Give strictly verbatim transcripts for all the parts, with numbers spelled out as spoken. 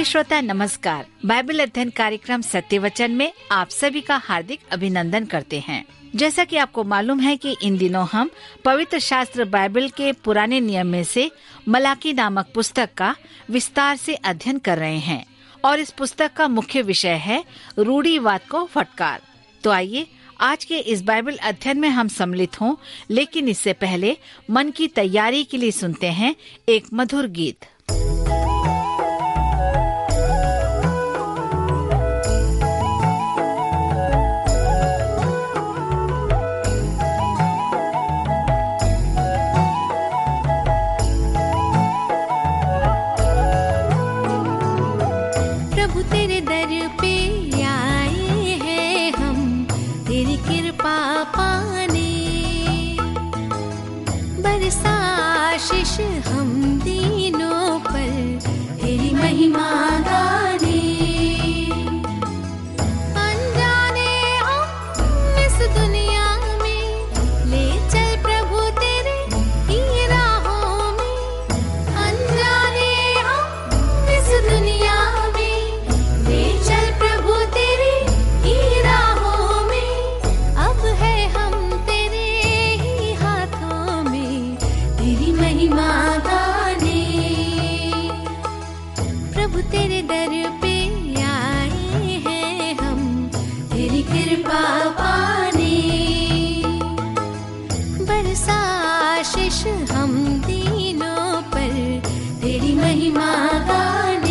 श्रोता नमस्कार। बाइबल अध्ययन कार्यक्रम सत्य वचन में आप सभी का हार्दिक अभिनंदन करते हैं। जैसा कि आपको मालूम है कि इन दिनों हम पवित्र शास्त्र बाइबल के पुराने नियम में से मलाकी नामक पुस्तक का विस्तार से अध्ययन कर रहे हैं और इस पुस्तक का मुख्य विषय है रूढ़िवाद को फटकार। तो आइए आज के इस बाइबल अध्ययन में हम सम्मिलित हों, लेकिन इससे पहले मन की तैयारी के लिए सुनते हैं एक मधुर गीत। प्रभु तेरे दर पे आए हैं हम, तेरी कृपा पाने, बरसा आशीष हम दीनों पर, तेरी महिमा गाने। अनजाने हम इस दुनिया में, ले चल प्रभु तेरे ही राहों में। अनजाने हम इस दुनिया तेरे दर पे आए हैं हम, तेरी कृपा पाने, बरसा आशीष हम दीनों पर, तेरी महिमा गाने।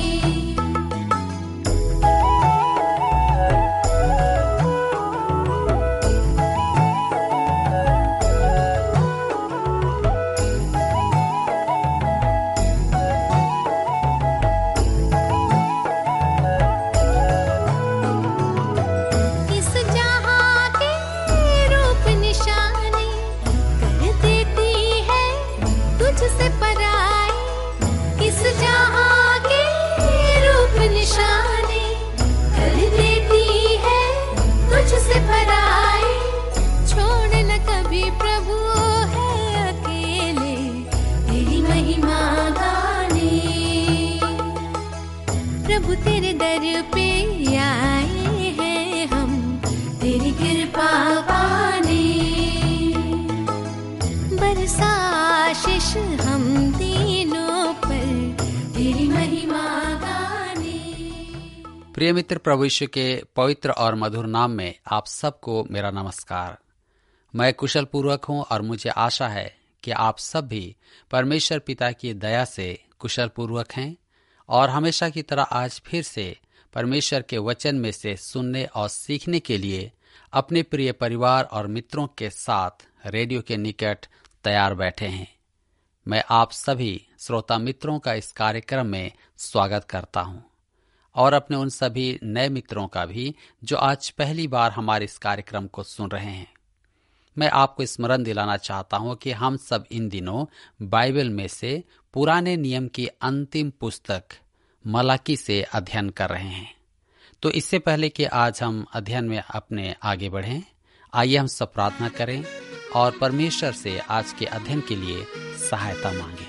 प्रभु तेरे दर पे आए हैं हम, तेरी कृपा पाने, बरसा आशीष हम दीनों पर, तेरी महिमा गाने। प्रिय मित्र, प्रभु यीशु के पवित्र और मधुर नाम में आप सबको मेरा नमस्कार। मैं कुशल पूर्वक हूँ और मुझे आशा है कि आप सब भी परमेश्वर पिता की दया से कुशल पूर्वक हैं और हमेशा की तरह आज फिर से परमेश्वर के वचन में से सुनने और सीखने के लिए अपने प्रिय परिवार और मित्रों के साथ रेडियो के निकट तैयार बैठे हैं। मैं आप सभी श्रोता मित्रों का इस कार्यक्रम में स्वागत करता हूं और अपने उन सभी नए मित्रों का भी जो आज पहली बार हमारे इस कार्यक्रम को सुन रहे हैं। मैं आपको स्मरण दिलाना चाहता हूं कि हम सब इन दिनों बाइबल में से पुराने नियम की अंतिम पुस्तक मलाकी से अध्ययन कर रहे हैं। तो इससे पहले कि आज हम अध्ययन में अपने आगे बढ़ें, आइए हम सब प्रार्थना करें और परमेश्वर से आज के अध्ययन के लिए सहायता मांगें।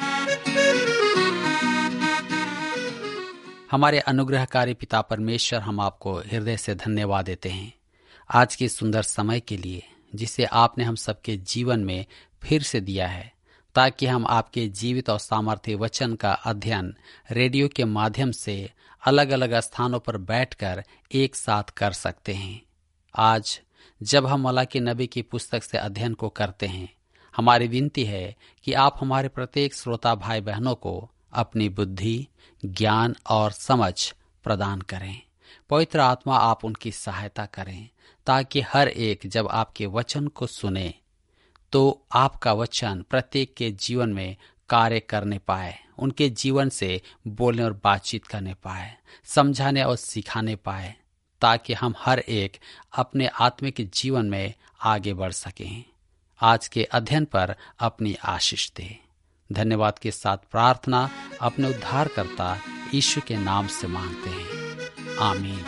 हमारे अनुग्रहकारी पिता परमेश्वर, हम आपको हृदय से धन्यवाद देते हैं आज के सुंदर समय के लिए जिसे आपने हम सबके जीवन में फिर से दिया है, ताकि हम आपके जीवित और सामर्थ्य वचन का अध्ययन रेडियो के माध्यम से अलग अलग स्थानों पर बैठकर एक साथ कर सकते हैं। आज जब हम मलाकी नबी की पुस्तक से अध्ययन को करते हैं, हमारी विनती है कि आप हमारे प्रत्येक श्रोता भाई बहनों को अपनी बुद्धि, ज्ञान और समझ प्रदान करें। पवित्र आत्मा आप उनकी सहायता करें ताकि हर एक जब आपके वचन को सुने तो आपका वचन प्रत्येक के जीवन में कार्य करने पाए, उनके जीवन से बोलने और बातचीत करने पाए, समझाने और सिखाने पाए, ताकि हम हर एक अपने आत्मिक जीवन में आगे बढ़ सकें। आज के अध्ययन पर अपनी आशीष दे। धन्यवाद के साथ प्रार्थना अपने उद्धारकर्ता यीशु के नाम से मांगते हैं, आमीन।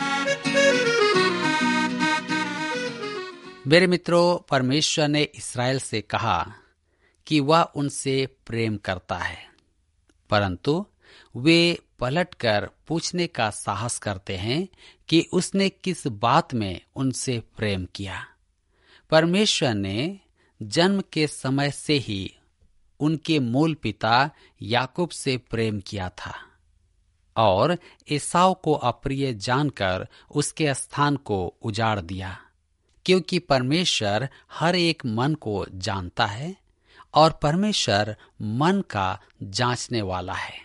मेरे मित्रों, परमेश्वर ने इस्राएल से कहा कि वह उनसे प्रेम करता है, परंतु वे पलटकर पूछने का साहस करते हैं कि उसने किस बात में उनसे प्रेम किया। परमेश्वर ने जन्म के समय से ही उनके मूल पिता याकूब से प्रेम किया था और एसाव को अप्रिय जानकर उसके स्थान को उजाड़ दिया, क्योंकि परमेश्वर हर एक मन को जानता है और परमेश्वर मन का जांचने वाला है।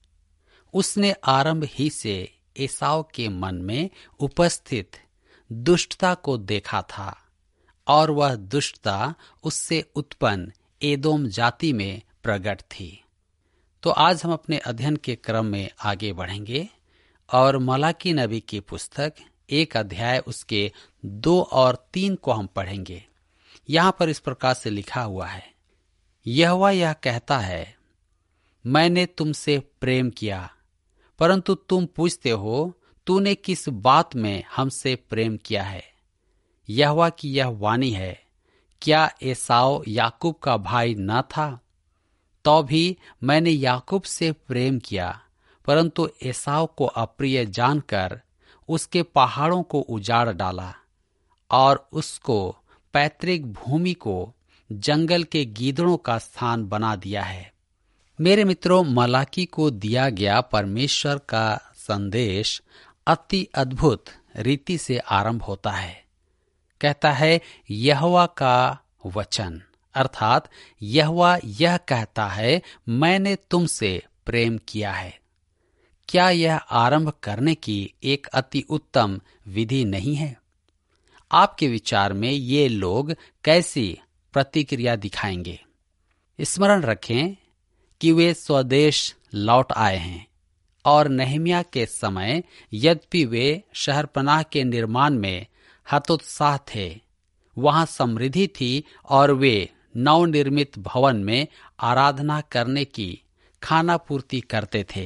उसने आरंभ ही से एसाव के मन में उपस्थित दुष्टता को देखा था और वह दुष्टता उससे उत्पन्न एदोम जाति में प्रकट थी। तो आज हम अपने अध्ययन के क्रम में आगे बढ़ेंगे और मलाकी नबी की पुस्तक एक अध्याय उसके दो और तीन को हम पढ़ेंगे। यहाँ पर इस प्रकार से लिखा हुआ है, यहोवा यह कहता है, मैंने तुमसे प्रेम किया, परंतु तुम पूछते हो तूने किस बात में हमसे प्रेम किया है। यहोवा की यह वाणी है, क्या एसाव याकूब का भाई न था? तो भी मैंने याकूब से प्रेम किया, परंतु एसाव को अप्रिय जानकर उसके पहाड़ों को उजाड़ डाला और उसको पैतृक भूमि को जंगल के गीदड़ों का स्थान बना दिया है। मेरे मित्रों, मलाकी को दिया गया परमेश्वर का संदेश अति अद्भुत रीति से आरंभ होता है। कहता है यहोवा का वचन, अर्थात यहोवा यह कहता है, मैंने तुमसे प्रेम किया है। क्या यह आरंभ करने की एक अति उत्तम विधि नहीं है? आपके विचार में ये लोग कैसी प्रतिक्रिया दिखाएंगे? स्मरण रखें कि वे स्वदेश लौट आए हैं और नहम्याह के समय यद्यपि वे शहरपनाह के निर्माण में हतोत्साह थे, वहां समृद्धि थी और वे नवनिर्मित भवन में आराधना करने की खाना पूर्ति करते थे।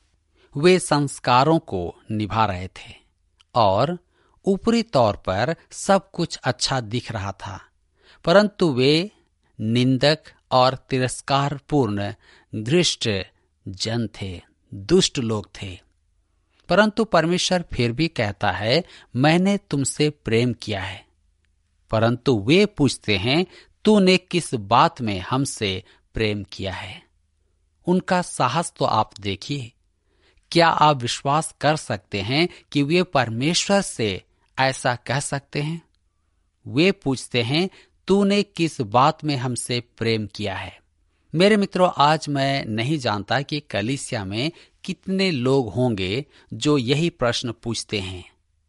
वे संस्कारों को निभा रहे थे और ऊपरी तौर पर सब कुछ अच्छा दिख रहा था, परंतु वे निंदक और तिरस्कारपूर्ण दृष्ट जन थे, दुष्ट लोग थे। परंतु परमेश्वर फिर भी कहता है, मैंने तुमसे प्रेम किया है। परंतु वे पूछते हैं, तूने किस बात में हमसे प्रेम किया है? उनका साहस तो आप देखिए। क्या आप विश्वास कर सकते हैं कि वे परमेश्वर से ऐसा कह सकते हैं? वे पूछते हैं, तूने किस बात में हमसे प्रेम किया है? मेरे मित्रों, आज मैं नहीं जानता कि कलीसिया में कितने लोग होंगे जो यही प्रश्न पूछते हैं।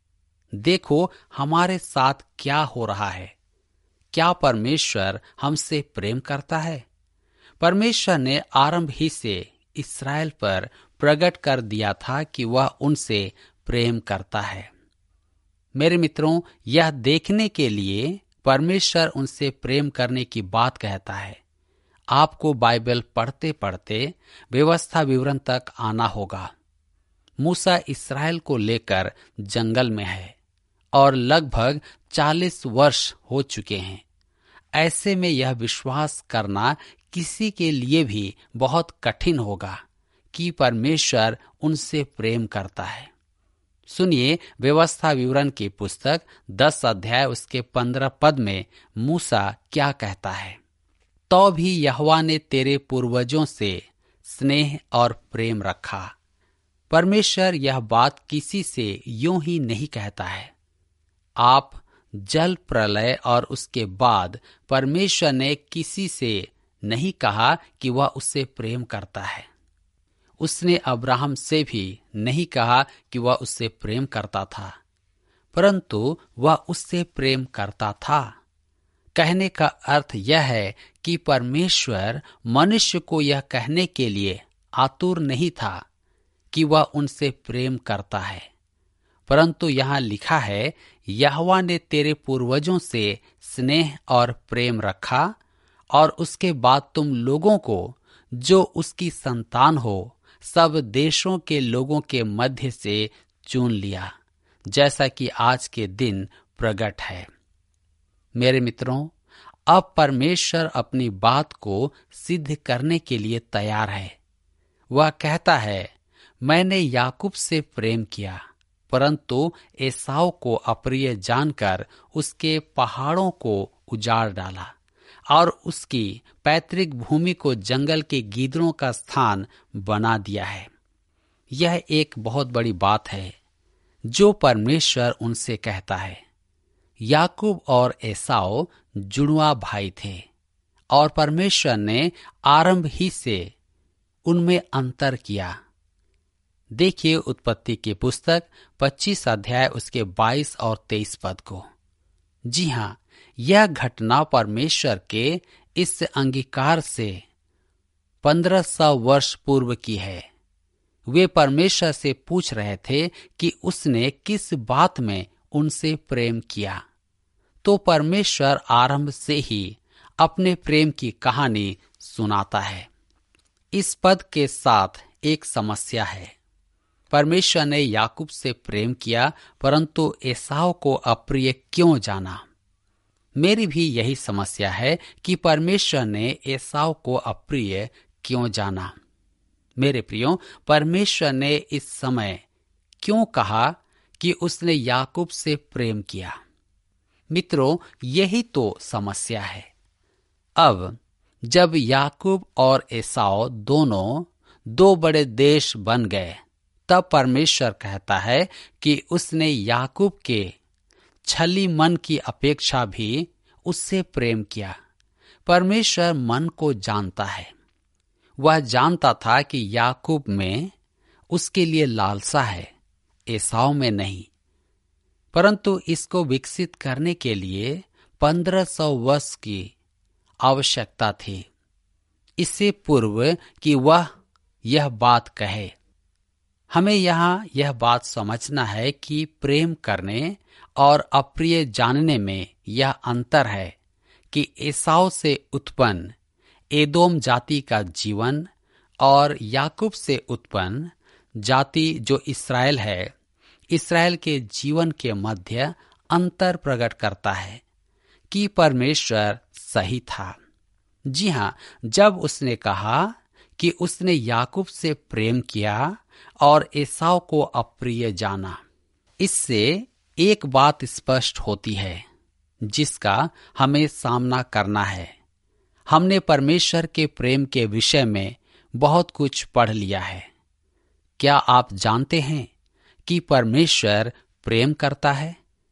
देखो हमारे साथ क्या हो रहा है। क्या परमेश्वर हमसे प्रेम करता है? परमेश्वर ने आरंभ ही से इस्राएल पर प्रकट कर दिया था कि वह उनसे प्रेम करता है। मेरे मित्रों, यह देखने के लिए परमेश्वर उनसे प्रेम करने की बात कहता है। आपको बाइबल पढ़ते पढ़ते व्यवस्था विवरण तक आना होगा। मूसा इस्राएल को लेकर जंगल में है और लगभग चालीस वर्ष हो चुके हैं। ऐसे में यह विश्वास करना किसी के लिए भी बहुत कठिन होगा कि परमेश्वर उनसे प्रेम करता है। सुनिए, व्यवस्था विवरण की पुस्तक दस अध्याय उसके पंद्रह पद में मूसा क्या कहता है। तो भी यहोवा ने तेरे पूर्वजों से स्नेह और प्रेम रखा। परमेश्वर यह बात किसी से यूं ही नहीं कहता है। आप जल प्रलय और उसके बाद परमेश्वर ने किसी से नहीं कहा कि वह उससे प्रेम करता है। उसने अब्राहम से भी नहीं कहा कि वह उससे प्रेम करता था, परंतु वह उससे प्रेम करता था। कहने का अर्थ यह है कि परमेश्वर मनुष्य को यह कहने के लिए आतुर नहीं था कि वह उनसे प्रेम करता है, परंतु यहाँ लिखा है, यहोवा ने तेरे पूर्वजों से स्नेह और प्रेम रखा और उसके बाद तुम लोगों को जो उसकी संतान हो सब देशों के लोगों के मध्य से चुन लिया, जैसा कि आज के दिन प्रकट है। मेरे मित्रों, अब परमेश्वर अपनी बात को सिद्ध करने के लिए तैयार है। वह कहता है, मैंने याकूब से प्रेम किया, परंतु एसाव को अप्रिय जानकर उसके पहाड़ों को उजाड़ डाला और उसकी पैतृक भूमि को जंगल के गीदड़ों का स्थान बना दिया है। यह एक बहुत बड़ी बात है जो परमेश्वर उनसे कहता है। याकूब और एसाव जुड़वा भाई थे और परमेश्वर ने आरंभ ही से उनमें अंतर किया। देखिए उत्पत्ति की पुस्तक पच्चीस अध्याय उसके बाईस और तेईस पद को। जी हाँ, यह घटना परमेश्वर के इस अंगीकार से पंद्रह सौ वर्ष पूर्व की है। वे परमेश्वर से पूछ रहे थे कि उसने किस बात में उनसे प्रेम किया। तो परमेश्वर आरंभ से ही अपने प्रेम की कहानी सुनाता है। इस पद के साथ एक समस्या है। परमेश्वर ने याकूब से प्रेम किया, परंतु एसाव को अप्रिय क्यों जाना? मेरी भी यही समस्या है कि परमेश्वर ने एसाव को अप्रिय क्यों जाना। मेरे प्रियो, परमेश्वर ने इस समय क्यों कहा कि उसने याकूब से प्रेम किया? मित्रों, यही तो समस्या है। अब जब याकूब और एसाव दोनों दो बड़े देश बन गए, तब परमेश्वर कहता है कि उसने याकूब के छली मन की अपेक्षा भी उससे प्रेम किया। परमेश्वर मन को जानता है। वह जानता था कि याकूब में उसके लिए लालसा है, एसाव में नहीं। परंतु इसको विकसित करने के लिए पंद्रह सौ वर्ष की आवश्यकता थी, इससे पूर्व कि वह यह बात कहे। हमें यहाँ यह बात समझना है कि प्रेम करने और अप्रिय जानने में यह अंतर है कि एसाव से उत्पन्न एदोम जाति का जीवन और याकूब से उत्पन्न जाति जो इस्राएल है, इस्राएल के जीवन के मध्य अंतर प्रकट करता है कि परमेश्वर सही था। जी हाँ, जब उसने कहा कि उसने याकूब से प्रेम किया और एसाव को अप्रिय जाना, इससे एक बात स्पष्ट होती है जिसका हमें सामना करना है। हमने परमेश्वर के प्रेम के विषय में बहुत कुछ पढ़ लिया है। क्या आप जानते हैं कि परमेश्वर प्रेम करता है?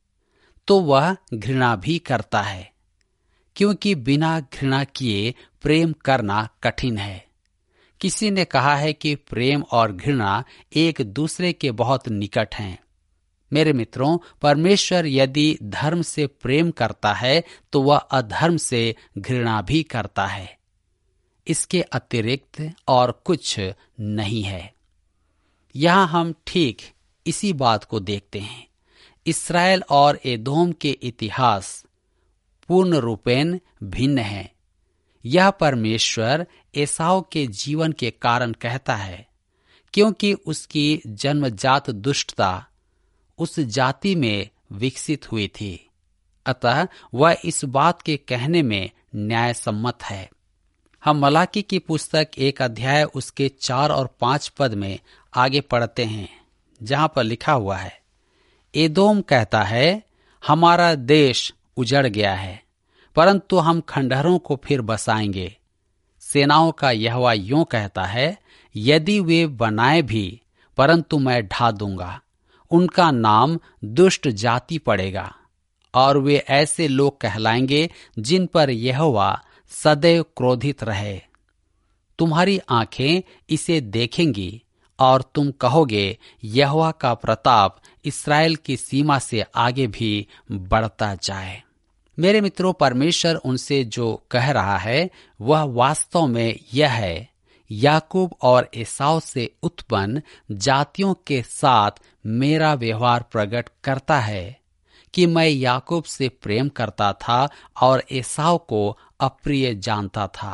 तो वह घृणा भी करता है, क्योंकि बिना घृणा किए प्रेम करना कठिन है। किसी ने कहा है कि प्रेम और घृणा एक दूसरे के बहुत निकट हैं। मेरे मित्रों, परमेश्वर यदि धर्म से प्रेम करता है तो वह अधर्म से घृणा भी करता है। इसके अतिरिक्त और कुछ नहीं है। यहाँ हम ठीक इसी बात को देखते हैं। इस्राएल और एदोम के इतिहास पूर्ण रूपेण भिन्न है। यह परमेश्वर एसाव के जीवन के कारण कहता है, क्योंकि उसकी जन्मजात दुष्टता उस जाति में विकसित हुई थी। अतः वह इस बात के कहने में न्याय सम्मत है। हम मलाकी की पुस्तक एक अध्याय उसके चार और पांच पद में आगे पढ़ते हैं, जहां पर लिखा हुआ है, एदोम कहता है, हमारा देश उजड़ गया है, परंतु हम खंडहरों को फिर बसाएंगे। सेनाओं का यहोवा यूं कहता है, यदि वे बनाए भी, परंतु मैं ढा दूंगा। उनका नाम दुष्ट जाति पड़ेगा और वे ऐसे लोग कहलाएंगे जिन पर यहोवा सदैव क्रोधित रहे। तुम्हारी आंखें इसे देखेंगी और तुम कहोगे, यहोवा का प्रताप इस्राएल की सीमा से आगे भी बढ़ता जाए। मेरे मित्रों, परमेश्वर उनसे जो कह रहा है वह वास्तव में यह है, याकूब और एसाव से उत्पन्न जातियों के साथ मेरा व्यवहार प्रकट करता है कि मैं याकूब से प्रेम करता था और एसाव को अप्रिय जानता था।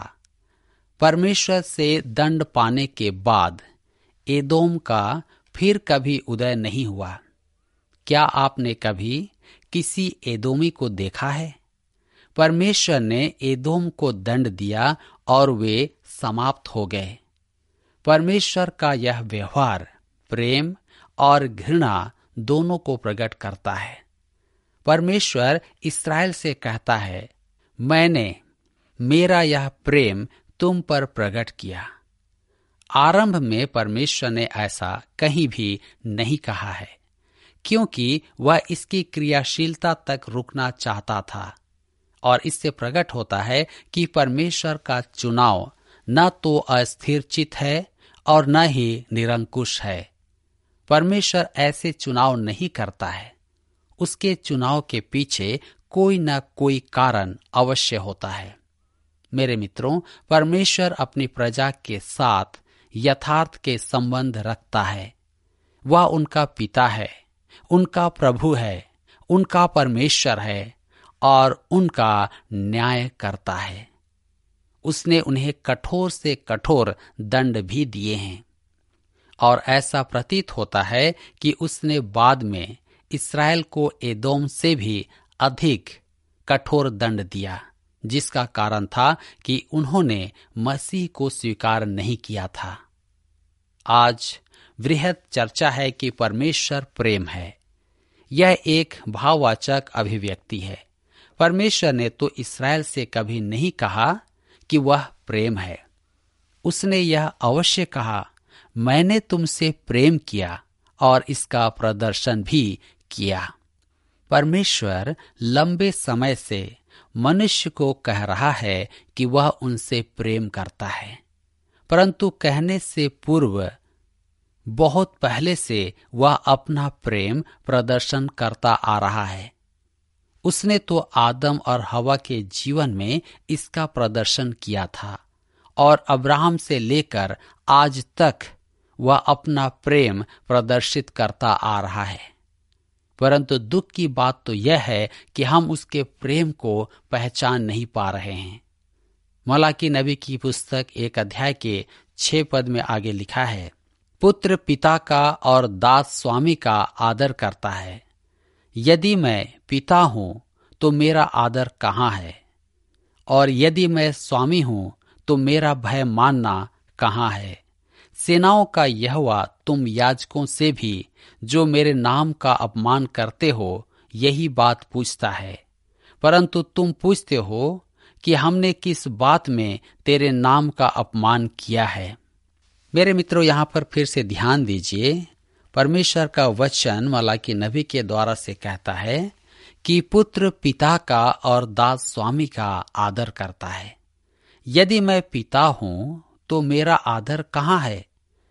परमेश्वर से दंड पाने के बाद एदोम का फिर कभी उदय नहीं हुआ। क्या आपने कभी किसी एदोमी को देखा है? परमेश्वर ने एदोम को दंड दिया और वे समाप्त हो गए। परमेश्वर का यह व्यवहार प्रेम और घृणा दोनों को प्रकट करता है। परमेश्वर इस्राएल से कहता है, मैंने मेरा यह प्रेम तुम पर प्रकट किया। आरंभ में परमेश्वर ने ऐसा कहीं भी नहीं कहा है, क्योंकि वह इसकी क्रियाशीलता तक रुकना चाहता था। और इससे प्रकट होता है कि परमेश्वर का चुनाव न तो अस्थिर चित है और न ही निरंकुश है। परमेश्वर ऐसे चुनाव नहीं करता है। उसके चुनाव के पीछे कोई न कोई कारण अवश्य होता है। मेरे मित्रों, परमेश्वर अपनी प्रजा के साथ यथार्थ के संबंध रखता है। वह उनका पिता है, उनका प्रभु है, उनका परमेश्वर है और उनका न्याय करता है। उसने उन्हें कठोर से कठोर दंड भी दिए हैं और ऐसा प्रतीत होता है कि उसने बाद में इस्राएल को एदोम से भी अधिक कठोर दंड दिया, जिसका कारण था कि उन्होंने मसीह को स्वीकार नहीं किया था। आज वृहद चर्चा है कि परमेश्वर प्रेम है। यह एक भाववाचक अभिव्यक्ति है। परमेश्वर ने तो इस्राएल से कभी नहीं कहा कि वह प्रेम है। उसने यह अवश्य कहा, मैंने तुमसे प्रेम किया और इसका प्रदर्शन भी किया। परमेश्वर लंबे समय से मनुष्य को कह रहा है कि वह उनसे प्रेम करता है, परंतु कहने से पूर्व बहुत पहले से वह अपना प्रेम प्रदर्शन करता आ रहा है। उसने तो आदम और हवा के जीवन में इसका प्रदर्शन किया था और अब्राहम से लेकर आज तक वह अपना प्रेम प्रदर्शित करता आ रहा है। परंतु दुख की बात तो यह है कि हम उसके प्रेम को पहचान नहीं पा रहे हैं। मलाकी नबी की पुस्तक एक अध्याय के छह पद में आगे लिखा है, पुत्र पिता का और दास स्वामी का आदर करता है। यदि मैं पिता हूं तो मेरा आदर कहाँ है, और यदि मैं स्वामी हूं तो मेरा भय मानना कहाँ है। सेनाओं का यहोवा तुम याजकों से भी जो मेरे नाम का अपमान करते हो यही बात पूछता है, परंतु तुम पूछते हो कि हमने किस बात में तेरे नाम का अपमान किया है। मेरे मित्रों, यहाँ पर फिर से ध्यान दीजिए। परमेश्वर का वचन मलाकी नबी के द्वारा से कहता है कि पुत्र पिता का और दास स्वामी का आदर करता है। यदि मैं पिता हूं तो मेरा आदर कहाँ है।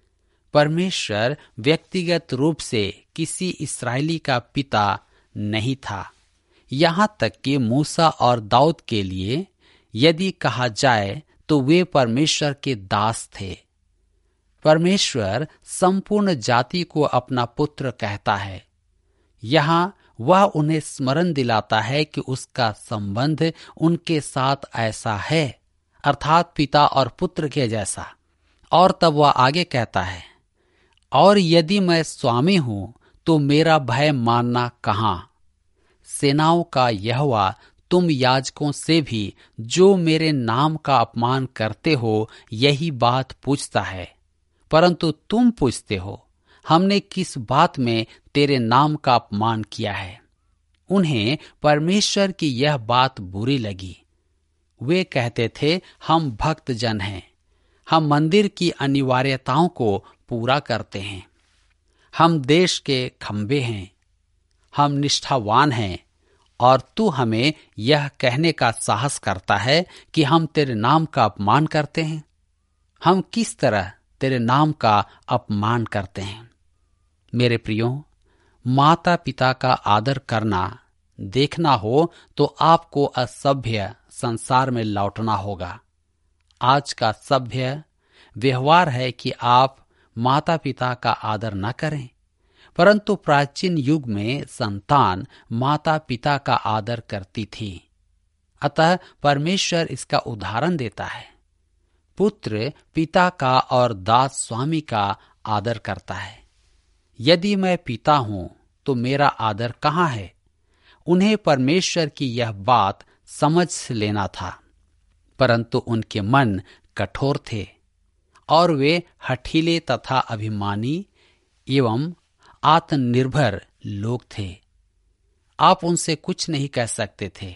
परमेश्वर व्यक्तिगत रूप से किसी इस्राएली का पिता नहीं था। यहाँ तक कि मूसा और दाऊद के लिए यदि कहा जाए तो वे परमेश्वर के दास थे। परमेश्वर संपूर्ण जाति को अपना पुत्र कहता है। यहाँ वह उन्हें स्मरण दिलाता है कि उसका संबंध उनके साथ ऐसा है, अर्थात पिता और पुत्र के जैसा। और तब वह आगे कहता है, और यदि मैं स्वामी हूं तो मेरा भय मानना कहाँ। सेनाओं का यहोवा तुम याजकों से भी जो मेरे नाम का अपमान करते हो यही बात पूछता है, परंतु तुम पूछते हो हमने किस बात में तेरे नाम का अपमान किया है। उन्हें परमेश्वर की यह बात बुरी लगी। वे कहते थे, हम भक्त जन हैं, हम मंदिर की अनिवार्यताओं को पूरा करते हैं, हम देश के खंबे हैं, हम निष्ठावान हैं, और तू हमें यह कहने का साहस करता है कि हम तेरे नाम का अपमान करते हैं। हम किस तरह तेरे नाम का अपमान करते हैं। मेरे प्रियो, माता पिता का आदर करना देखना हो तो आपको असभ्य संसार में लौटना होगा। आज का सभ्य व्यवहार है कि आप माता पिता का आदर न करें, परंतु प्राचीन युग में संतान माता पिता का आदर करती थी। अतः परमेश्वर इसका उदाहरण देता है। पुत्र पिता का और दास स्वामी का आदर करता है। यदि मैं पिता हूं तो मेरा आदर कहाँ है। उन्हें परमेश्वर की यह बात समझ लेना था, परंतु उनके मन कठोर थे और वे हठीले तथा अभिमानी एवं आत्मनिर्भर लोग थे। आप उनसे कुछ नहीं कह सकते थे।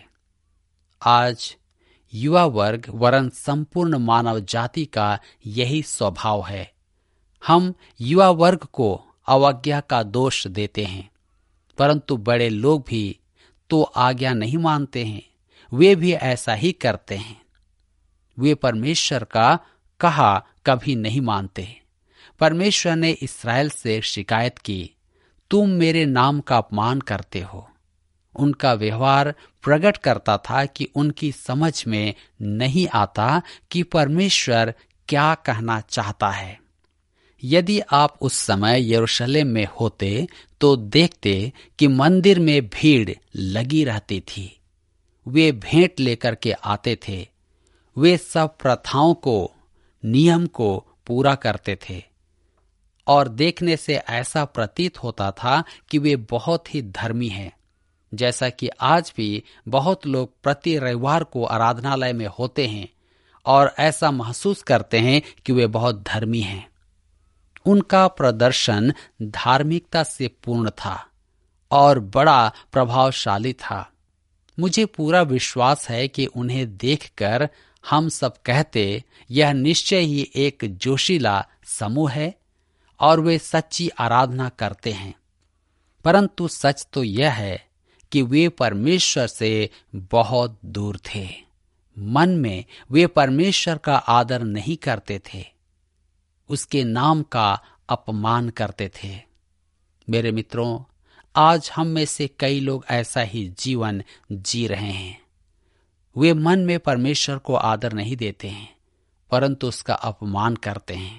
आज युवा वर्ग वरन संपूर्ण मानव जाति का यही स्वभाव है। हम युवा वर्ग को अवज्ञा का दोष देते हैं, परंतु बड़े लोग भी तो आज्ञा नहीं मानते हैं। वे भी ऐसा ही करते हैं। वे परमेश्वर का कहा कभी नहीं मानते। परमेश्वर ने इस्राएल से शिकायत की, तुम मेरे नाम का अपमान करते हो। उनका व्यवहार प्रकट करता था कि उनकी समझ में नहीं आता कि परमेश्वर क्या कहना चाहता है। यदि आप उस समय यरूशलेम में होते तो देखते कि मंदिर में भीड़ लगी रहती थी। वे भेंट लेकर के आते थे। वे सब प्रथाओं को, नियम को पूरा करते थे और देखने से ऐसा प्रतीत होता था कि वे बहुत ही धर्मी हैं। जैसा कि आज भी बहुत लोग प्रति रविवार को आराधनालय में होते हैं और ऐसा महसूस करते हैं कि वे बहुत धर्मी हैं। उनका प्रदर्शन धार्मिकता से पूर्ण था और बड़ा प्रभावशाली था। मुझे पूरा विश्वास है कि उन्हें देखकर हम सब कहते, यह निश्चय ही एक जोशीला समूह है और वे सच्ची आराधना करते हैं। परंतु सच तो यह है कि वे परमेश्वर से बहुत दूर थे। मन में वे परमेश्वर का आदर नहीं करते थे, उसके नाम का अपमान करते थे। मेरे मित्रों, आज हम में से कई लोग ऐसा ही जीवन जी रहे हैं। वे मन में परमेश्वर को आदर नहीं देते हैं, परंतु उसका अपमान करते हैं।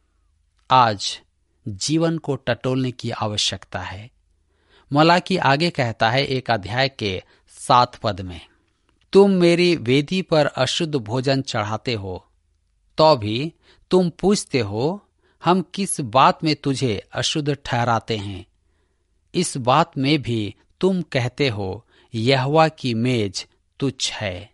आज जीवन को टटोलने की आवश्यकता है। मलाकी आगे कहता है एक अध्याय के सात पद में, तुम मेरी वेदी पर अशुद्ध भोजन चढ़ाते हो, तो भी तुम पूछते हो हम किस बात में तुझे अशुद्ध ठहराते हैं। इस बात में भी तुम कहते हो यहोवा की मेज तुच्छ है।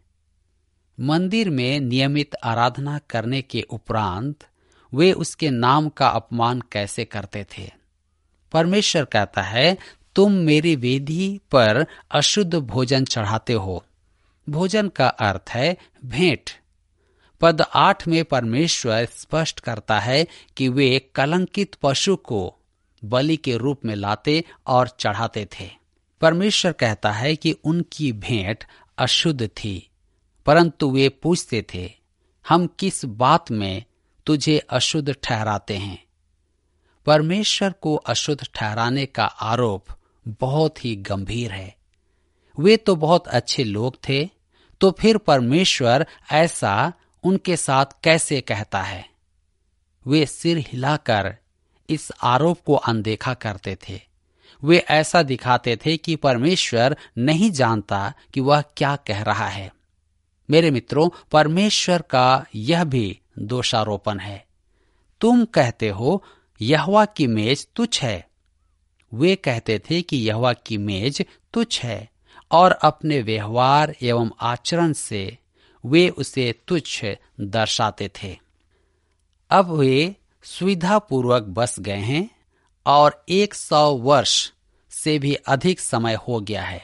मंदिर में नियमित आराधना करने के उपरांत वे उसके नाम का अपमान कैसे करते थे। परमेश्वर कहता है तुम मेरी वेदी पर अशुद्ध भोजन चढ़ाते हो। भोजन का अर्थ है भेंट। पद आठ में परमेश्वर स्पष्ट करता है कि वे कलंकित पशु को बलि के रूप में लाते और चढ़ाते थे। परमेश्वर कहता है कि उनकी भेंट अशुद्ध थी, परंतु वे पूछते थे हम किस बात में तुझे अशुद्ध ठहराते हैं। परमेश्वर को अशुद्ध ठहराने का आरोप बहुत ही गंभीर है। वे तो बहुत अच्छे लोग थे, तो फिर परमेश्वर ऐसा उनके साथ कैसे कहता है। वे सिर हिलाकर इस आरोप को अनदेखा करते थे। वे ऐसा दिखाते थे कि परमेश्वर नहीं जानता कि वह क्या कह रहा है। मेरे मित्रों, परमेश्वर का यह भी दोषारोपण है। तुम कहते हो यहोवा की मेज तुच्छ है। वे कहते थे कि यहोवा की मेज तुच्छ है और अपने व्यवहार एवं आचरण से वे उसे तुच्छ दर्शाते थे। अब वे सुविधापूर्वक बस गए हैं और एक सौ वर्ष से भी अधिक समय हो गया है।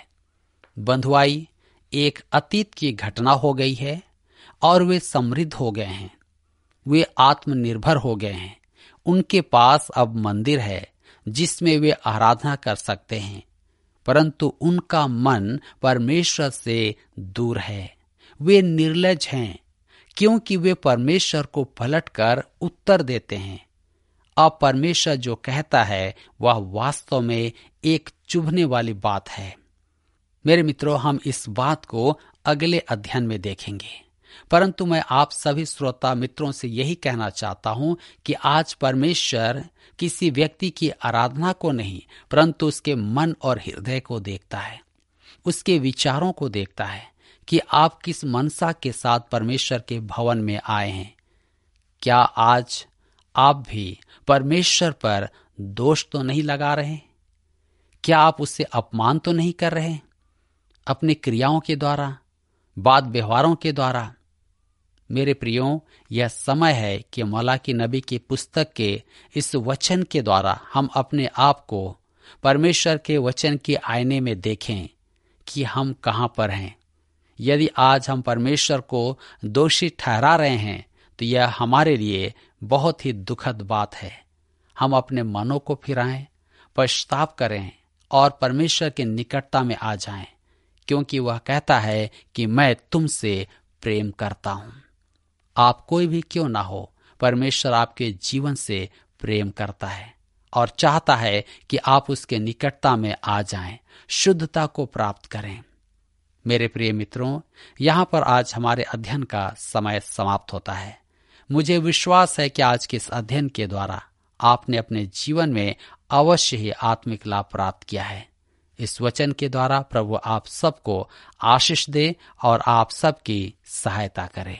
बंधुआई एक अतीत की घटना हो गई है और वे समृद्ध हो गए हैं। वे आत्मनिर्भर हो गए हैं। उनके पास अब मंदिर है जिसमें वे आराधना कर सकते हैं, परंतु उनका मन परमेश्वर से दूर है। वे निर्लज हैं क्योंकि वे परमेश्वर को पलटकर उत्तर देते हैं। अब परमेश्वर जो कहता है वह वास्तव में एक चुभने वाली बात है। मेरे मित्रों, हम इस बात को अगले अध्ययन में देखेंगे, परंतु मैं आप सभी श्रोता मित्रों से यही कहना चाहता हूं कि आज परमेश्वर किसी व्यक्ति की आराधना को नहीं, परंतु उसके मन और हृदय को देखता है, उसके विचारों को देखता है कि आप किस मनसा के साथ परमेश्वर के भवन में आए हैं। क्या आज आप भी परमेश्वर पर दोष तो नहीं लगा रहे? क्या आप उससे अपमान तो नहीं कर रहे अपनी क्रियाओं के द्वारा, बात व्यवहारों के द्वारा? मेरे प्रियो, यह समय है कि मलाकी नबी की पुस्तक के इस वचन के द्वारा हम अपने आप को परमेश्वर के वचन के आईने में देखें कि हम कहाँ पर हैं। यदि आज हम परमेश्वर को दोषी ठहरा रहे हैं तो यह हमारे लिए बहुत ही दुखद बात है। हम अपने मनों को फिराएं, पश्चाताप करें और परमेश्वर के निकटता में आ जाएं, क्योंकि वह कहता है कि मैं तुमसे प्रेम करता हूं। आप कोई भी क्यों ना हो, परमेश्वर आपके जीवन से प्रेम करता है और चाहता है कि आप उसके निकटता में आ जाएं, शुद्धता को प्राप्त करें। मेरे प्रिय मित्रों, यहाँ पर आज हमारे अध्ययन का समय समाप्त होता है। मुझे विश्वास है कि आज के इस अध्ययन के द्वारा आपने अपने जीवन में अवश्य ही आत्मिक लाभ प्राप्त किया है। इस वचन के द्वारा प्रभु आप सबको आशीष दे और आप सबकी सहायता करे।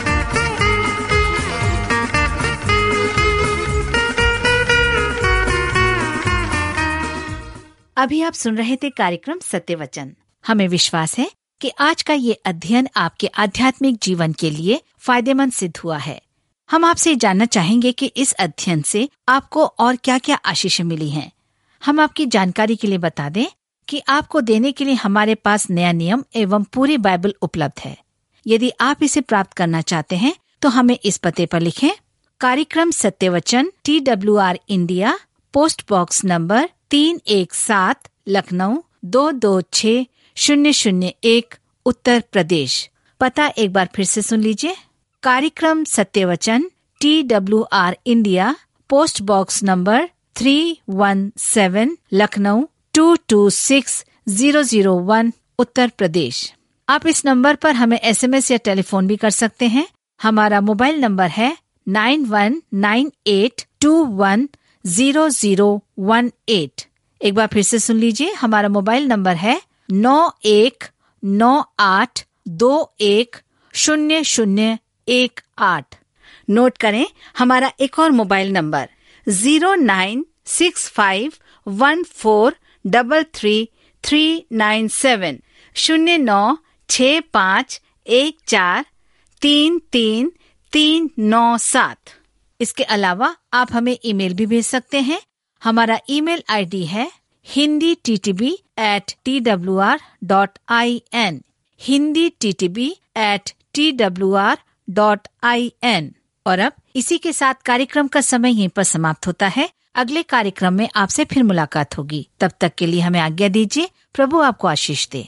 अभी आप सुन रहे थे कार्यक्रम सत्य वचन। हमें विश्वास है कि आज का ये अध्ययन आपके आध्यात्मिक जीवन के लिए फायदेमंद सिद्ध हुआ है। हम आपसे जानना चाहेंगे कि इस अध्ययन से आपको और क्या क्या आशीषें मिली हैं। हम आपकी जानकारी के लिए बता दें कि आपको देने के लिए हमारे पास नया नियम एवं पूरी बाइबल उपलब्ध है। यदि आप इसे प्राप्त करना चाहते हैं तो हमें इस पते पर लिखें। कार्यक्रम Satya Vachan, T W R India, post box number तीन एक सात, लखनऊ दो दो छः शून्य शून्य एक, उत्तर प्रदेश। पता एक बार फिर से सुन लीजिए। कार्यक्रम Satya Vachan, T W R India, post box number three one seven, Lucknow two two six zero zero one, Uttar Pradesh. आप इस नंबर पर हमें एस एम एस या टेलीफोन भी कर सकते हैं। हमारा मोबाइल नंबर है nine one nine eight two one zero zero one eight. एक बार फिर से सुन लीजिए। हमारा मोबाइल नंबर है नौ एक नौ आठ दो एक शून्य शून्य एक आठ। नोट करें हमारा एक और mobile number zero nine six five one four double three three nine seven, शून्य नौ छ पाँच एक चार तीन तीन तीन नौ सात। इसके अलावा आप हमें ईमेल भी भेज सकते हैं। हमारा ईमेल आईडी है Hindi T T B at T W R dot I N, Hindi T T B at T W R dot I N. और अब इसी के साथ कार्यक्रम का समय यहीं पर समाप्त होता है। अगले कार्यक्रम में आपसे फिर मुलाकात होगी। तब तक के लिए हमें आज्ञा दीजिए। प्रभु आपको आशीष दे।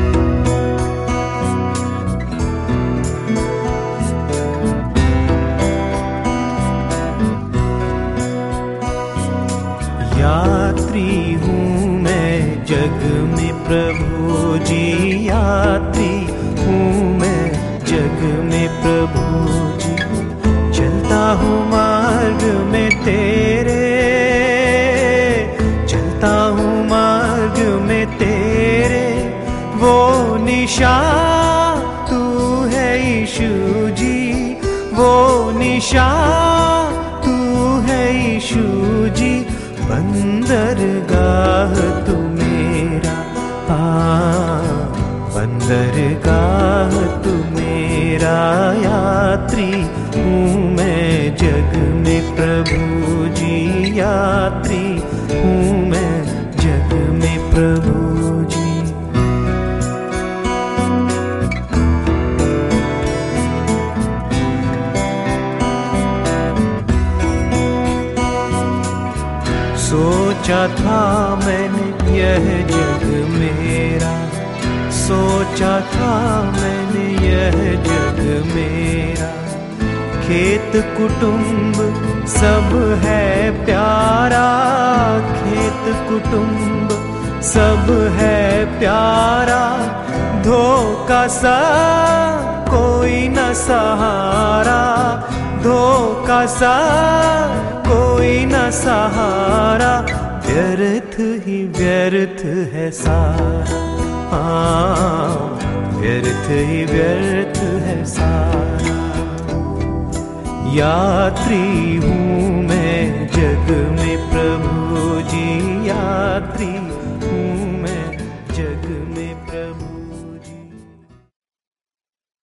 यात्री हूँ मैं जग में प्रभु जी, यात्री हूँ मैं जग में प्रभु जी। चलता हूँ मार्ग में तेरे, चलता हूँ मार्ग में तेरे। वो निशान तू है यीशु जी, वो निशान तू है यीशु जी। बंदरगाह तू मेरा, हाँ बंदरगाह तू मेरा। यात्री हूँ मैं जग में प्रभु जी, यात्री हूँ मैं जग में प्रभु जी। सोचा था मैंने यह जग मेरा, सोचा था मैंने यह जग मेरा। खेत कुटुंब सब है प्यारा, खेत कुटुंब सब है प्यारा। धोखा सा कोई न सहारा, धोखा सा कोई न सहारा। व्यर्थ ही व्यर्थ है सारा, हाँ व्यर्थ ही व्यर्थ है सारा। यात्री हूँ मैं जग में प्रभु जी, यात्री